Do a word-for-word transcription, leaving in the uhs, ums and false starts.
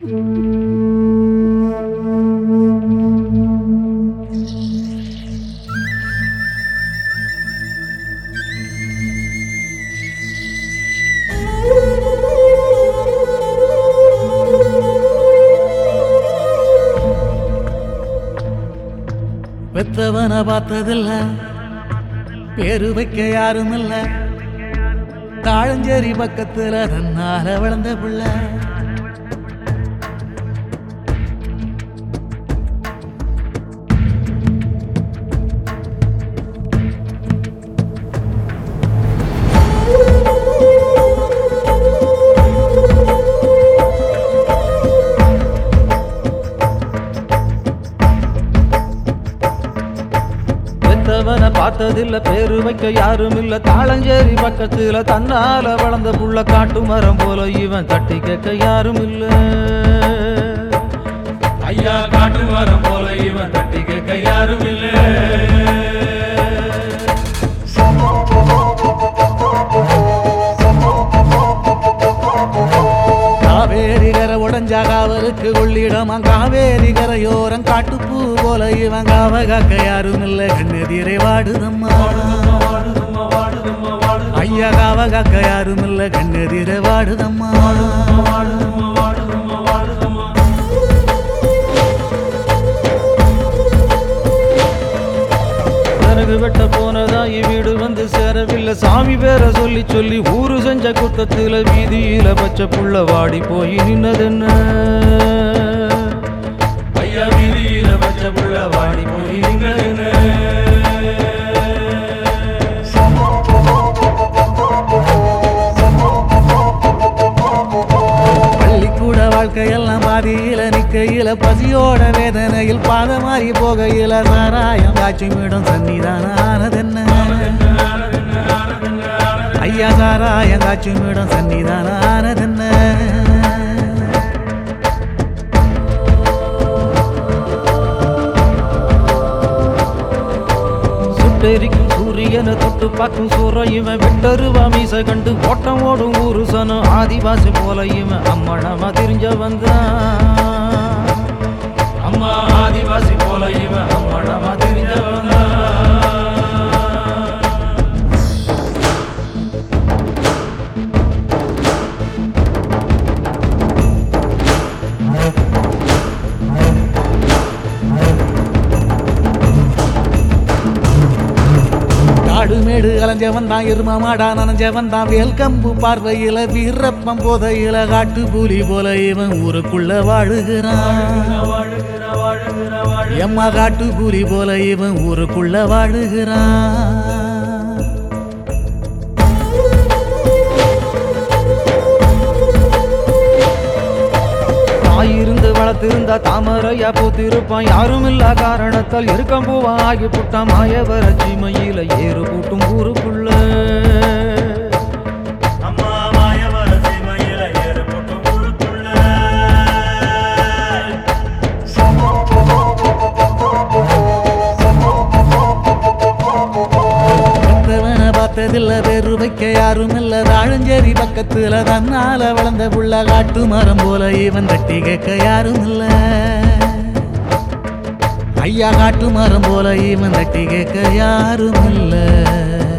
பெத்தவன பார்த்ததில்ல, பேரு வைக்க யாரும் இல்ல, தாழஞ்சேரி பக்கத்துல தன்னால வளர்ந்த பிள்ளை. பெத்தவன பார்த்ததில்ல, பேரு வைக்க யாரும் இல்ல, தாளஞ்சேரி பக்கத்துல தன்னால வளர்ந்த புள்ள. காட்டு மரம் போல இவன் தட்டி கேட்க யாரும் இல்ல. ஐயா காட்டு மரம் போல இவன் தட்டி கேட்க யாரும் இல்ல. காவேரி கரை உடஞ்சா காவலுக்கு கொள்ளிடமா, காவேரி கரையோரம் காட்டுப்பூ போல இவன் காவ காக்க யாரும் இல்ல, கண்ணெதிரே வாடுதம்மா. ஐயா காவ காக்க யாரும் இல்ல, கண்ணெதிரே வாடுதம்மா. விறகு வெட்ட போனதாயி வீடு வந்து சேரவில்லை, சாமி பேரை சொல்லி சொல்லி ஊரு செஞ்ச குத்தத்துல வீதியில பச்சை புள்ள வாடி போய் நின்னதென்ன. ஐயா வீதியில பச்சை புள்ள வாடி போய் நின்னதென்ன. பள்ளிக்கூட வாழ்க்கையெல்லாம் பாதியில நிக்கையில, பசியோட வேதனையில் பாதமாறி போகையில, சாராயம் காட்சிமிடம் சன்னிதானம் ஆனதென்ன. ஐயா சாராயம் காட்சிமிடம் சன்னிதானம் ஆனதென்ன. சுட்டெரிக்கும் சூரியனை தொட்டு பார்க்கும் சூற இவன், விட்டருவா மீசை கண்டு ஓட்டம் ஓடும் ஊரு சனம். ஆதிவாசி போல இவன் அம்மனமா தெரிஞ்ச வந்தான். அம்மா ஆதிவாசி போல இவன் அம்மனமா தெரிஞ்ச வந்தான். காடுமேடு கலைஞ்சவன் தான், எரும மாடா நனைஞ்சவன் தான், வேல் கம்பு பார்வையில வீரப்பம் போதையில, காட்டு புலி போல இவன் ஊருக்குள்ள வாழுகிறான். எம்மா காட்டு புலி போல இவன் ஊருக்குள்ள வாழுகிறான். தாயிருந்து வளர்த்திருந்தா தாமரையா பூத்திருப்பான், யாரும் இல்லா காரணத்தால் இருக்கம் பூவா ஆகி புட்டான். மாயவர சீமையில ஏறு கூட்டும் ஊருக்குள்ள. பார்த்ததில்ல, பேரு வைக்க யாரும் இல்ல, தாழஞ்சேரி பக்கத்துல தன்னால வளர்ந்த புள்ள. காட்டு மரம் போல இவன் தட்டி கேட்க யாரும் இல்ல. ஐயா காட்டு மரம் போல இவன் தட்டி கேட்க யாரும் இல்ல.